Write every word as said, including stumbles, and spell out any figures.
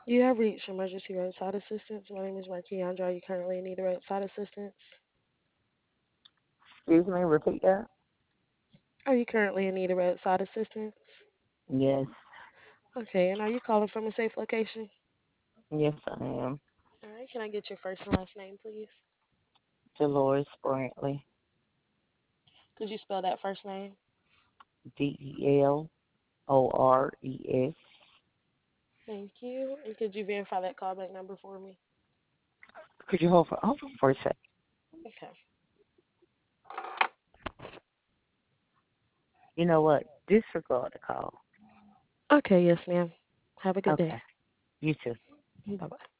You have reached emergency roadside assistance. My name is Marquandra. Are you currently in need of roadside assistance? Excuse me, repeat that? Are you currently in need of roadside assistance? Yes. Okay, and are you calling from a safe location? Yes, I am. All right, can I get your first and last name, please? Dolores Brantley. Could you spell that first name? D E L O R E S. Thank you. And could you verify that callback number for me? Could you hold for hold on for a sec? Okay. You know what? Disregard the call. Okay, yes, ma'am. Have a good day. Okay. You too. Bye bye.